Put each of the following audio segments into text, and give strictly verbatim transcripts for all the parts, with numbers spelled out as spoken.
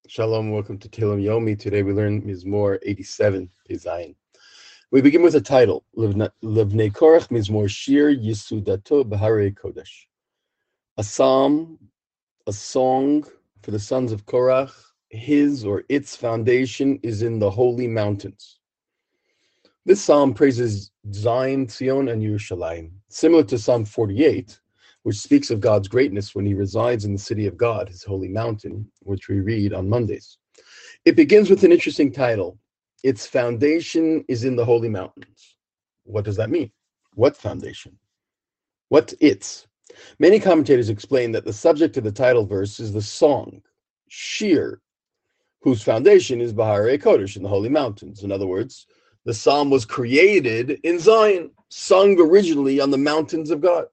Shalom, welcome to Tehillim Yomi. Today we learn Mizmor eighty-seven, Pezayin. We begin with a title, Levnei Korach Mizmor Shir Yisudato B'Harei Kodesh. A psalm, a song for the sons of Korach. His or its foundation is in the holy mountains. This psalm praises Zion, Zion, and Yerushalayim, similar to Psalm forty-eight, which speaks of God's greatness when he resides in the city of God, his holy mountain, which we read on Mondays. It begins with an interesting title. Its foundation is in the holy mountains. What does that mean? What foundation? What its? Many commentators explain that the subject of the title verse is the song, Shir, whose foundation is B'Harei Kodesh, in the holy mountains. In other words, the psalm was created in Zion, sung originally on the mountains of God.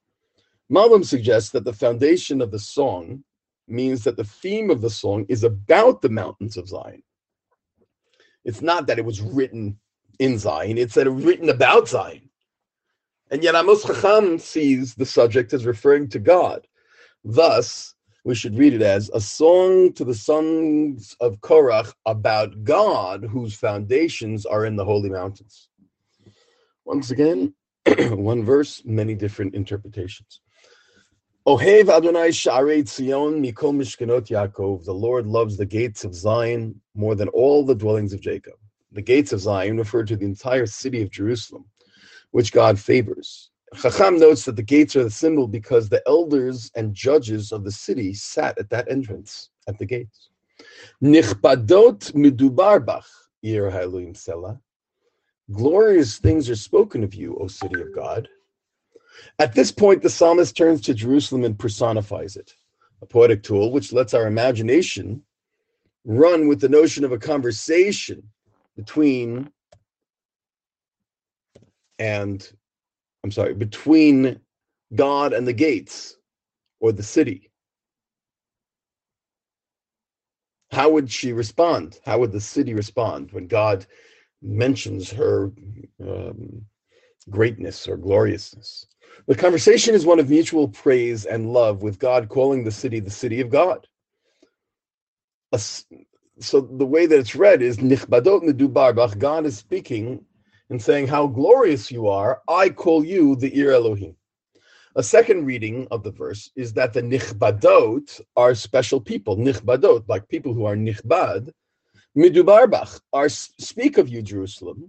Malbim suggests that the foundation of the song means that the theme of the song is about the mountains of Zion. It's not that it was written in Zion, it's that it was written about Zion. And yet Amos Chacham sees the subject as referring to God. Thus, we should read it as a song to the sons of Korach about God, whose foundations are in the holy mountains. Once again, one verse, many different interpretations. Ohev Adonai Sha'arei Tzion Mikol Mishkanot Yaakov. The Lord loves the gates of Zion more than all the dwellings of Jacob. The gates of Zion refer to the entire city of Jerusalem, which God favors. Chacham notes that the gates are the symbol because the elders and judges of the city sat at that entrance, at the gates. Nichbadot midubar bach, Yer HaElohim Selah. Glorious things are spoken of you, O city of God. At this point, the psalmist turns to Jerusalem and personifies it, a poetic tool which lets our imagination run with the notion of a conversation between and, I'm sorry, between God and the gates or the city. How would she respond? How would the city respond when God mentions her um, greatness or gloriousness? The conversation is one of mutual praise and love, with God calling the city the city of God. So the way that it's read is, Nichbadot medubar bach, God is speaking and saying, how glorious you are, I call you the Ir Elohim. A second reading of the verse is that the Nichbadot are special people, Nichbadot, like people who are Nichbad, medubar bach, are speak of you, Jerusalem,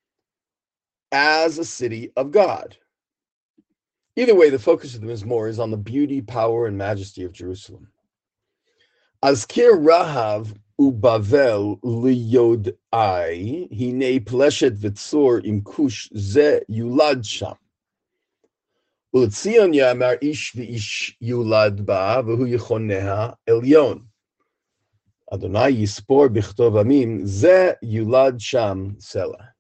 as a city of God. Either way, the focus of the Mizmor is on the beauty, power, and majesty of Jerusalem. Azkir Rahav ubavel liyod ai, hine pleshet v'tzor im kush ze yulad sham. U'tzion yamar ish v'ish yulad ba, v'hu yichoneha elyon. Adonai yispor b'chtov amim, ze yulad sham selah.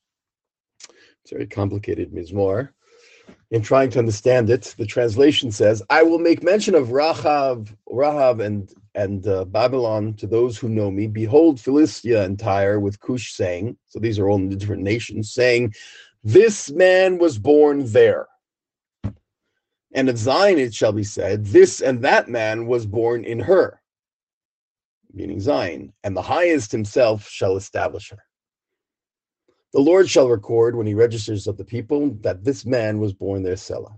It's a very complicated Mizmor. In trying to understand it, the translation says, I will make mention of Rahav, Rahav and, and uh, Babylon to those who know me. Behold, Philistia and Tyre with Cush saying, so these are all the different nations, saying, this man was born there. And of Zion it shall be said, this and that man was born in her, meaning Zion, and the highest himself shall establish her. The Lord shall record when he registers of the people that this man was born there, Selah.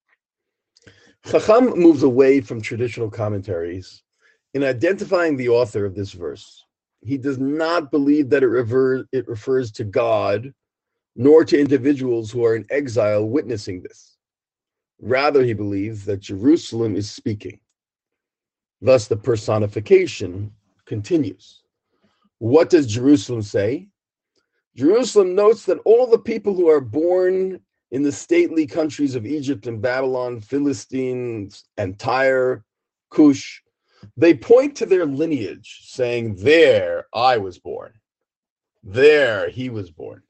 Chacham moves away from traditional commentaries in identifying the author of this verse. He does not believe that it, rever- it refers to God, nor to individuals who are in exile witnessing this. Rather, he believes that Jerusalem is speaking. Thus, the personification continues. What does Jerusalem say? Jerusalem notes that all the people who are born in the stately countries of Egypt and Babylon, Philistines and Tyre, Cush, they point to their lineage, saying, there I was born. There he was born.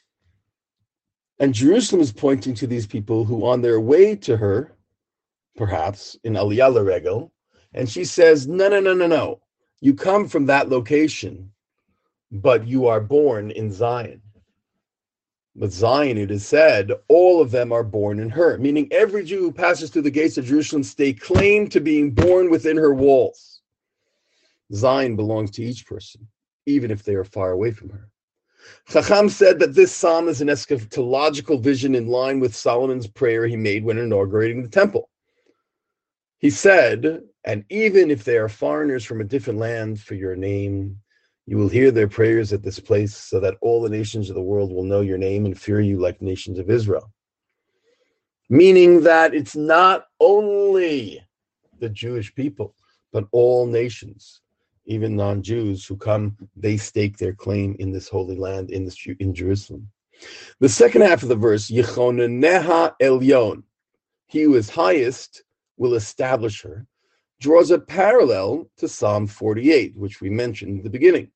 And Jerusalem is pointing to these people who on their way to her, perhaps in Aliyah L'Regel, and she says, no, no, no, no, no. You come from that location, but you are born in Zion. But Zion, it is said, all of them are born in her, meaning every Jew who passes through the gates of Jerusalem stake claim to being born within her walls. Zion belongs to each person, even if they are far away from her. Chacham said that this psalm is an eschatological vision in line with Solomon's prayer he made when inaugurating the temple. He said, and even if they are foreigners from a different land, for your name, you will hear their prayers at this place, so that all the nations of the world will know your name and fear you like nations of Israel. Meaning that it's not only the Jewish people, but all nations, even non-Jews who come, they stake their claim in this holy land, in, this, in Jerusalem. The second half of the verse, Yechoneneha Elyon, he who is highest will establish her, draws a parallel to Psalm forty-eight, which we mentioned in the beginning.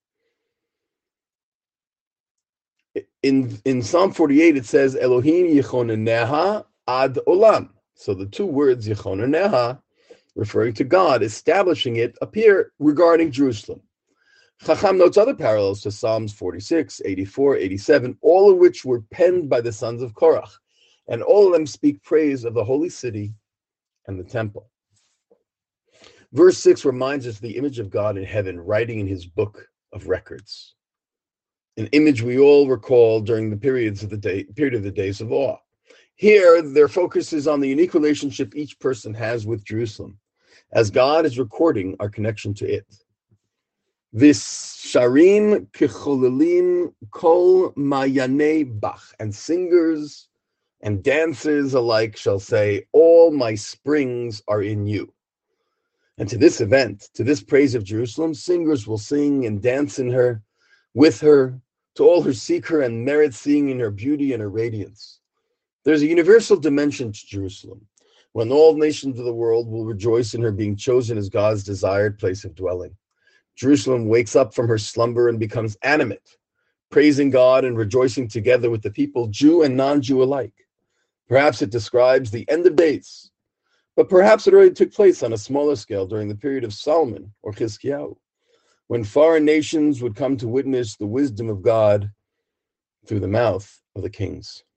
In, in Psalm forty-eight, it says, Elohim Yechoneneha ad olam. So the two words, Yechoneneha, referring to God, establishing it, appear regarding Jerusalem. Chacham notes other parallels to Psalms forty-six, eighty-four, eighty-seven, all of which were penned by the sons of Korach, and all of them speak praise of the holy city and the temple. Verse six reminds us of the image of God in heaven, writing in his book of records, an image we all recall during the periods of the day, period of the days of awe. Here, their focus is on the unique relationship each person has with Jerusalem, as God is recording our connection to it. This sharim kecholilim kol mayane bach, and singers and dancers alike shall say, all my springs are in you. And to this event, to this praise of Jerusalem, singers will sing and dance in her, with her, to all who seek her and merit seeing in her beauty and her radiance. There's a universal dimension to Jerusalem, when all nations of the world will rejoice in her being chosen as God's desired place of dwelling. Jerusalem wakes up from her slumber and becomes animate, praising God and rejoicing together with the people, Jew and non-Jew alike. Perhaps it describes the end of days, but perhaps it already took place on a smaller scale during the period of Solomon or Chizkiyahu, when foreign nations would come to witness the wisdom of God through the mouth of the kings.